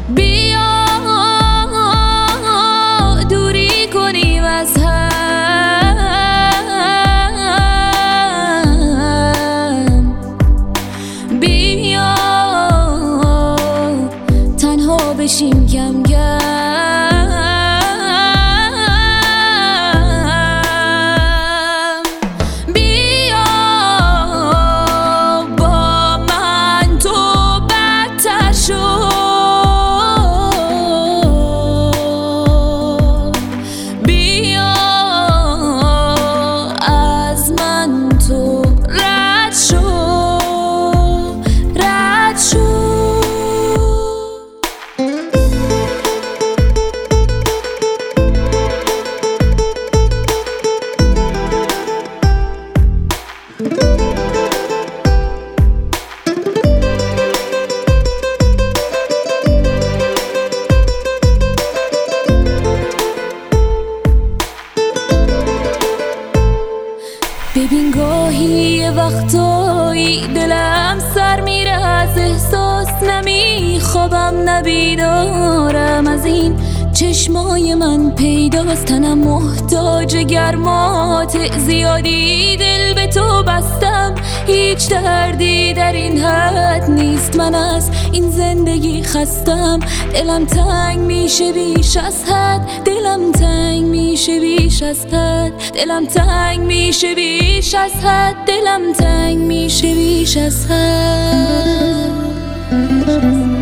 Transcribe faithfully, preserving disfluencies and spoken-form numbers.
بیا دوری کنیم از هم، بیا تنها بشیم کم کم. ببین گاهی یه وقتایی دلم سر میره از احساس، نمیخوابم نبیدارم از این چشمای من پیداست. تنم محتاج گرمات زیادی، دل به تو بستم، هیچ دردی در این حد نیست. من از این زندگی خستم، دلم تنگ میشه بیش از حد، دلم تنگ میشه بیش از حد، دلم تنگ میشه بیش از حد، دلم تنگ میشه بیش از حد.